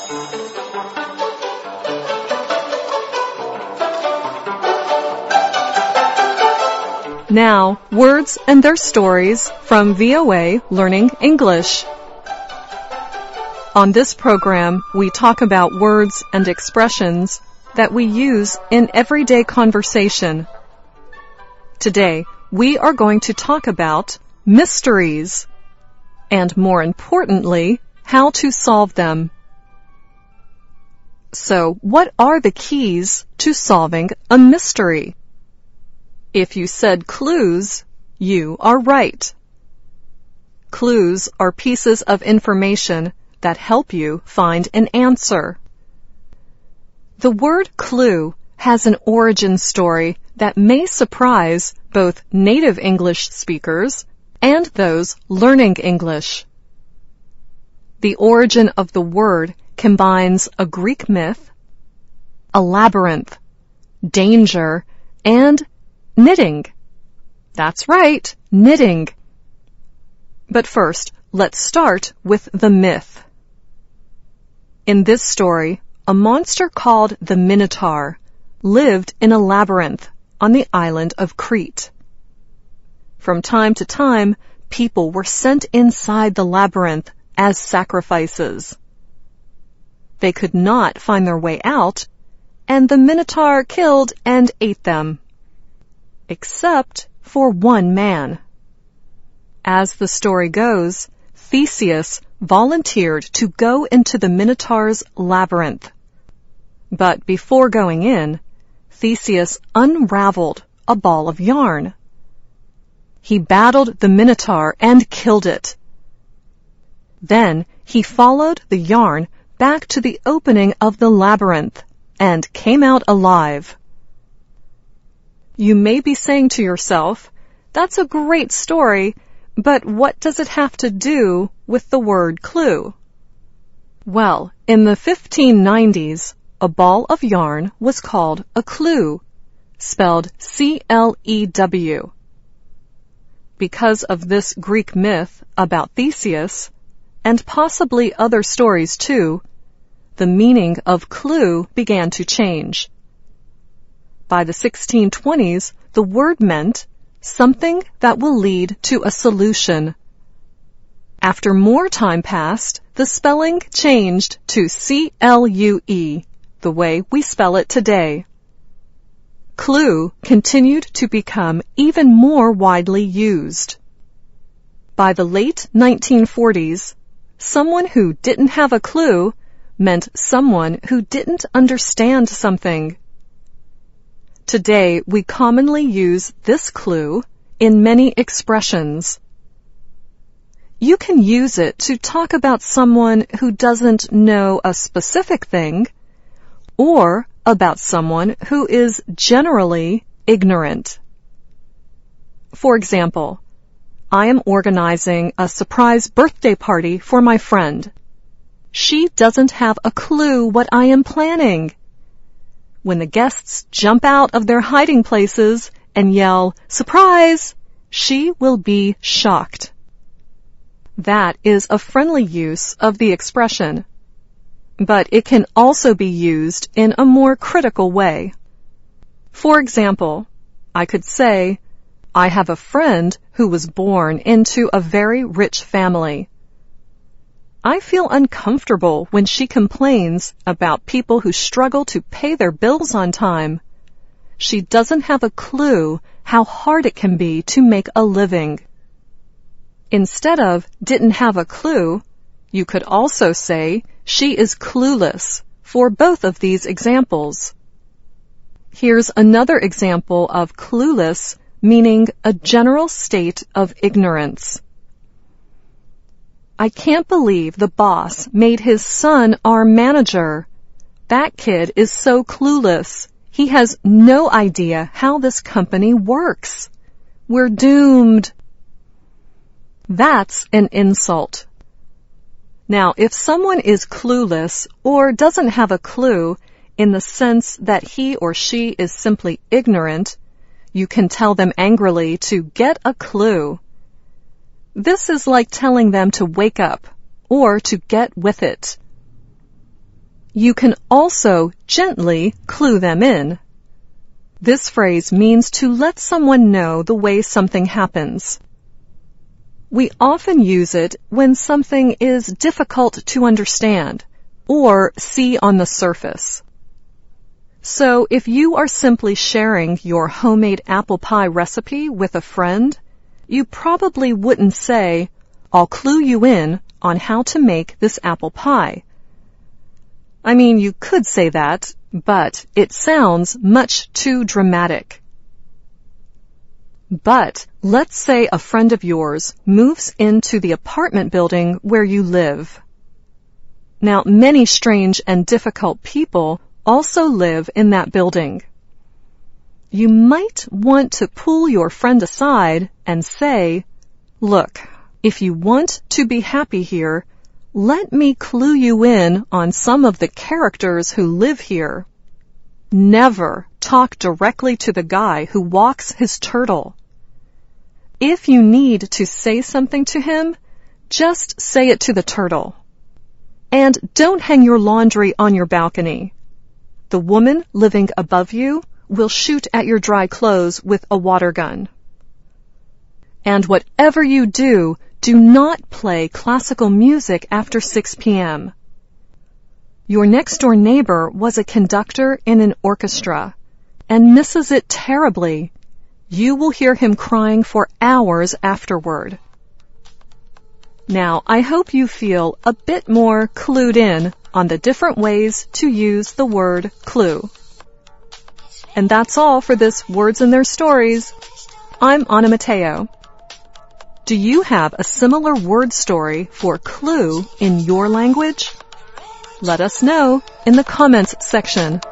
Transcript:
Now, words and their stories from VOA Learning English. On this program, we talk about words and expressions that we use in everyday conversation. Today, we are going to talk about mysteries, and more importantly, how to solve them. So, what are the keys to solving a mystery? If you said clues, you are right. Clues are pieces of information that help you find an answer. The word clue has an origin story that may surprise both native English speakers and those learning English. The origin of the word combines a Greek myth, a labyrinth, danger, and knitting. That's right, knitting. But first, let's start with the myth. In this story, a monster called the Minotaur lived in a labyrinth on the island of Crete. From time to time, people were sent inside the labyrinth as sacrifices. They could not find their way out, and the Minotaur killed and ate them. Except for one man. As the story goes, Theseus volunteered to go into the Minotaur's labyrinth. But before going in, Theseus unraveled a ball of yarn. He battled the Minotaur and killed it. Then he followed the yarn back to the opening of the labyrinth and came out alive. You may be saying to yourself, that's a great story, but what does it have to do with the word clue? Well, in the 1590s, a ball of yarn was called a clue, spelled C-L-E-W. Because of this Greek myth about Theseus, and possibly other stories too, the meaning of clue began to change. By the 1620s, the word meant something that will lead to a solution. After more time passed, the spelling changed to C-L-U-E, the way we spell it today. Clue continued to become even more widely used. By the late 1940s, someone who didn't have a clue meant someone who didn't understand something. Today, we commonly use this clue in many expressions. You can use it to talk about someone who doesn't know a specific thing, or about someone who is generally ignorant. For example, I am organizing a surprise birthday party for my friend. She doesn't have a clue what I am planning. When the guests jump out of their hiding places and yell, "Surprise!" she will be shocked. That is a friendly use of the expression, but it can also be used in a more critical way. For example, I could say, I have a friend who was born into a very rich family. I feel uncomfortable when she complains about people who struggle to pay their bills on time. She doesn't have a clue how hard it can be to make a living. Instead of didn't have a clue, you could also say she is clueless for both of these examples. Here's another example of clueless, meaning a general state of ignorance. I can't believe the boss made his son our manager. That kid is so clueless. He has no idea how this company works. We're doomed. That's an insult. Now, if someone is clueless or doesn't have a clue in the sense that he or she is simply ignorant, you can tell them angrily to get a clue. This is like telling them to wake up or to get with it. You can also gently clue them in. This phrase means to let someone know the way something happens. We often use it when something is difficult to understand or see on the surface. So if you are simply sharing your homemade apple pie recipe with a friend, you probably wouldn't say, "I'll clue you in on how to make this apple pie." I mean, you could say that, but it sounds much too dramatic. But let's say a friend of yours moves into the apartment building where you live. Now, many strange and difficult people also live in that building. You might want to pull your friend aside and say, "Look, if you want to be happy here, let me clue you in on some of the characters who live here." Never talk directly to the guy who walks his turtle. If you need to say something to him, just say it to the turtle. And don't hang your laundry on your balcony. The woman living above you will shoot at your dry clothes with a water gun. And whatever you do, do not play classical music after 6 p.m. Your next-door neighbor was a conductor in an orchestra and misses it terribly. You will hear him crying for hours afterward. Now, I hope you feel a bit more clued in on the different ways to use the word clue. And that's all for this Words and Their Stories. I'm Anna Mateo. Do you have a similar word story for clue in your language? Let us know in the comments section.